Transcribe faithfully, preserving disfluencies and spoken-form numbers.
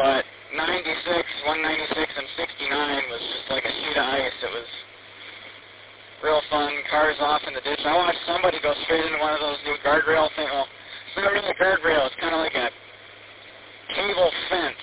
But ninety-six, one ninety-six, and sixty-nine was just like a sheet of ice. It was real fun. Cars off in the ditch. I watched somebody go straight into one of those new guardrail things. Well, it's not really a guardrail. It's kind of like a cable fence